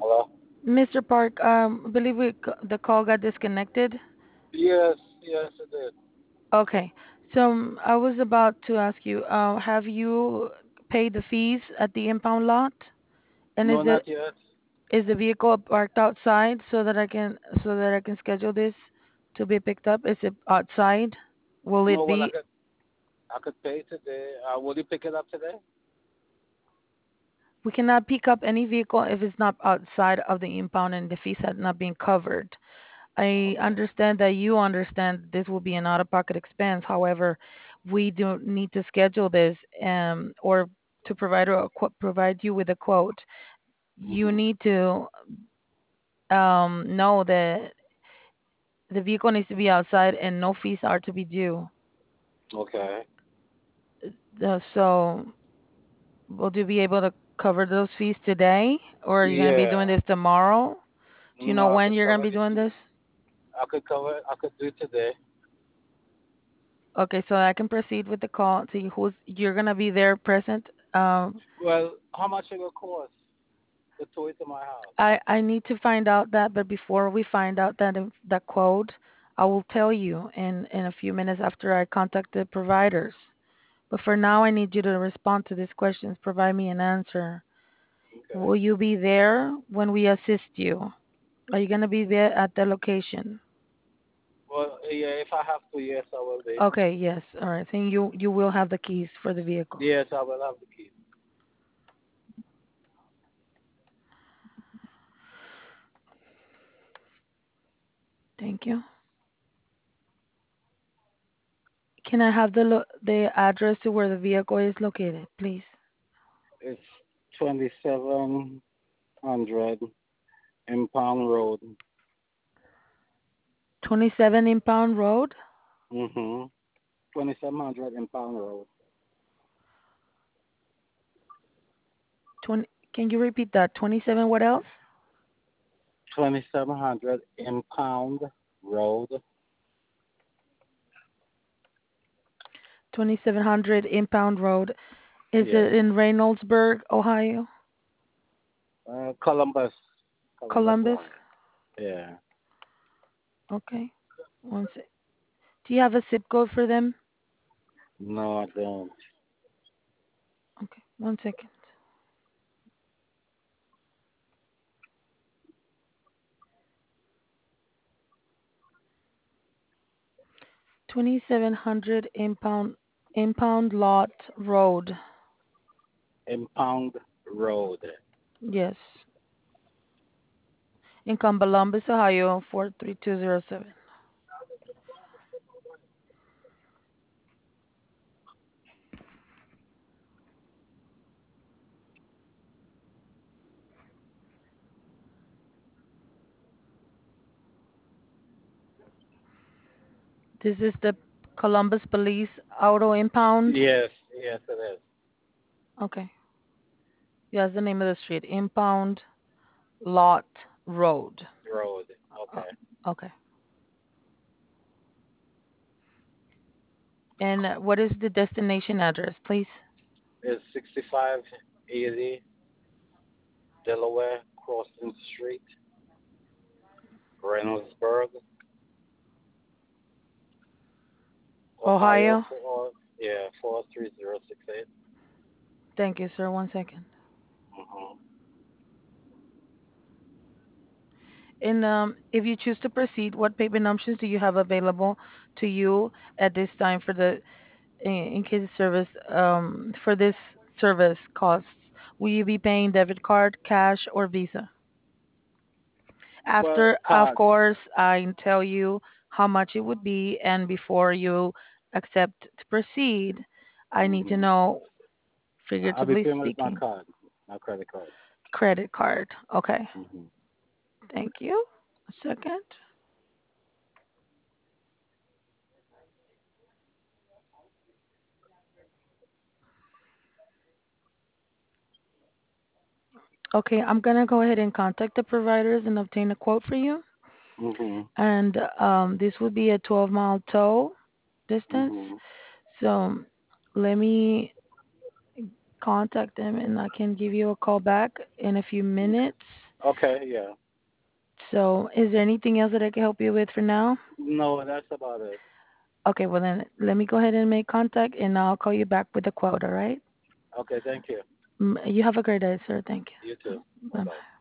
Hello? Mr. Park, I believe the call got disconnected. Yes, yes, it did. Okay, so I was about to ask you, have you paid the fees at the impound lot? And No, not yet. is the vehicle parked outside so that I can schedule this to be picked up? Is it outside? Will it No, well, be? I could pay today. Will you pick it up today? We cannot pick up any vehicle if it's not outside of the impound and the fees have not been covered. I Okay. understand that you understand this will be an out-of-pocket expense. However, we do need to schedule this or to provide you with a quote. You Mhm. need to know that the vehicle needs to be outside and no fees are to be due. Okay. So, will you be able to cover those fees today, or are you going to be doing Yeah. this tomorrow? Do you know No, I when could you're going to cover be it. doing this? I could cover it. I could do it today. Okay, so I can proceed with the call. See who's you're going to be there present. Well, how much it will cost to tow it to my house? I need to find out that, but before we find out that quote, I will tell you in a few minutes after I contact the providers. But for now, I need you to respond to these questions. Provide me an answer. Okay. Will you be there when we assist you? Are you going to be there at the location? Well, yeah, if I have to, yes, I will be. Okay, yes. All right. Then you will have the keys for the vehicle. Yes, I will have the key. Thank you. Can I have the address to where the vehicle is located, please? It's 2700 Impound Road. 27 Impound Road. 2700 Impound Road. 20. Can you repeat that? 27. What else? 2700 Impound Road. 2700 Impound Road. Is Yes. it in Reynoldsburg, Ohio? Columbus. Columbus, Columbus? Ohio. Yeah. Okay. One sec. Do you have a zip code for them? No, I don't. Okay. One second. 2700 Impound Lot Road. Impound Road. Yes. In Columbus, Ohio, 43207. This is the Columbus Police Auto Impound. Yes, yes, it is. Okay. Yeah, that's the name of the street. Impound Lot Road. Road. Uh, Okay. okay. And what is the destination address, please? It's 6580 Delaware Crossing Street, Reynoldsburg, Ohio Ohio. 43068. Thank you, sir. One second. Mm-hmm. And if you choose to proceed, what payment options do you have available to you at this time for in case of service for this service costs? Will you be paying debit card, cash, or Visa? Well, After, of card. course, I tell you how much it would be, and before you accept to proceed, I need to Mm-hmm. know, I'll be figuratively paying with my speaking, card, my credit card. credit card. Okay. Mm-hmm. Thank you. A second. Okay, I'm gonna go ahead and contact the providers and obtain a quote for you. Mm-hmm. And this would be a 12-mile tow distance. Mm-hmm. So let me contact them, and I can give you a call back in a few minutes. Okay, yeah. So, is there anything else that I can help you with for now? No, that's about it. Okay, well then let me go ahead and make contact, and I'll call you back with a quote. All right? Okay, thank you. You have a great day, sir. Thank You you. too. Bye Bye. bye.